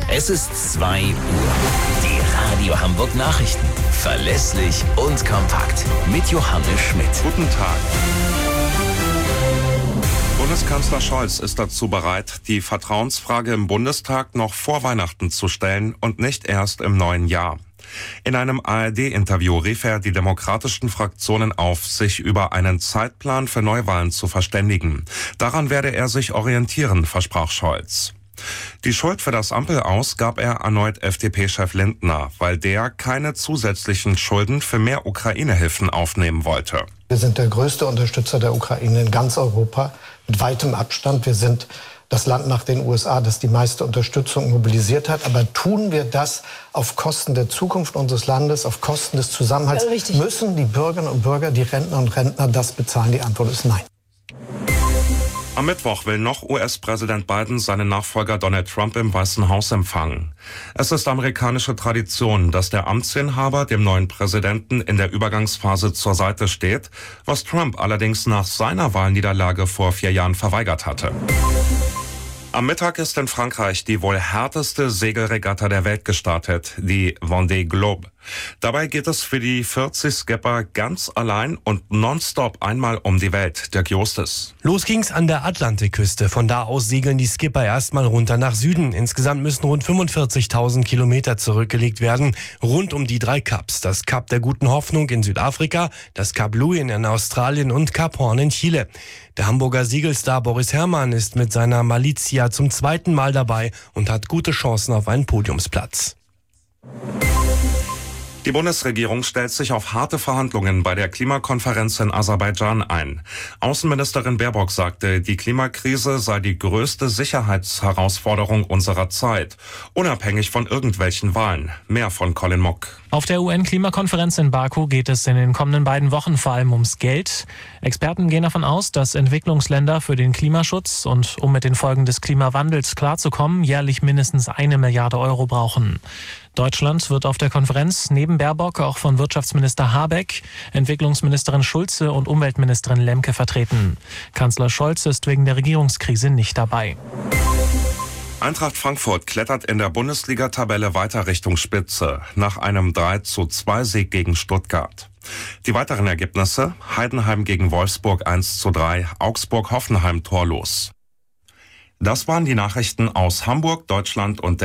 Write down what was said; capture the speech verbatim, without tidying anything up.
Es ist zwei Uhr. Die Radio Hamburg Nachrichten. Verlässlich und kompakt. Mit Johannes Schmidt. Guten Tag. Bundeskanzler Scholz ist dazu bereit, die Vertrauensfrage im Bundestag noch vor Weihnachten zu stellen und nicht erst im neuen Jahr. In einem A R D-Interview rief er die demokratischen Fraktionen auf, sich über einen Zeitplan für Neuwahlen zu verständigen. Daran werde er sich orientieren, versprach Scholz. Die Schuld für das Ampelaus gab er erneut F D P-Chef Lindner, weil der keine zusätzlichen Schulden für mehr Ukraine-Hilfen aufnehmen wollte. Wir sind der größte Unterstützer der Ukraine in ganz Europa, mit weitem Abstand. Wir sind das Land nach den U S A, das die meiste Unterstützung mobilisiert hat. Aber tun wir das auf Kosten der Zukunft unseres Landes, auf Kosten des Zusammenhalts? Ja, müssen die Bürgerinnen und Bürger, die Rentner und Rentner das bezahlen? Die Antwort ist nein. Am Mittwoch will noch U S-Präsident Biden seinen Nachfolger Donald Trump im Weißen Haus empfangen. Es ist amerikanische Tradition, dass der Amtsinhaber dem neuen Präsidenten in der Übergangsphase zur Seite steht, was Trump allerdings nach seiner Wahlniederlage vor vier Jahren verweigert hatte. Am Mittag ist in Frankreich die wohl härteste Segelregatta der Welt gestartet, die Vendée Globe. Dabei geht es für die vierzig Skipper ganz allein und nonstop einmal um die Welt. Dirk Justus. Los ging's an der Atlantikküste. Von da aus segeln die Skipper erstmal runter nach Süden. Insgesamt müssen rund fünfundvierzigtausend Kilometer zurückgelegt werden, rund um die drei Kaps. Das Kap der Guten Hoffnung in Südafrika, das Kap Lewin in Australien und Kap Horn in Chile. Der Hamburger Segelstar Boris Herrmann ist mit seiner Malizia zum zweiten Mal dabei und hat gute Chancen auf einen Podiumsplatz. Die Bundesregierung stellt sich auf harte Verhandlungen bei der Klimakonferenz in Aserbaidschan ein. Außenministerin Baerbock sagte, die Klimakrise sei die größte Sicherheitsherausforderung unserer Zeit, unabhängig von irgendwelchen Wahlen. Mehr von Colin Mock. Auf der U N-Klimakonferenz in Baku geht es in den kommenden beiden Wochen vor allem ums Geld. Experten gehen davon aus, dass Entwicklungsländer für den Klimaschutz und um mit den Folgen des Klimawandels klarzukommen, jährlich mindestens eine Milliarde Euro brauchen. Deutschland wird auf der Konferenz neben Baerbock auch von Wirtschaftsminister Habeck, Entwicklungsministerin Schulze und Umweltministerin Lemke vertreten. Kanzler Scholz ist wegen der Regierungskrise nicht dabei. Eintracht Frankfurt klettert in der Bundesliga-Tabelle weiter Richtung Spitze nach einem drei zu zwei Sieg gegen Stuttgart. Die weiteren Ergebnisse: Heidenheim gegen Wolfsburg eins zu drei, Augsburg-Hoffenheim torlos. Das waren die Nachrichten aus Hamburg, Deutschland und der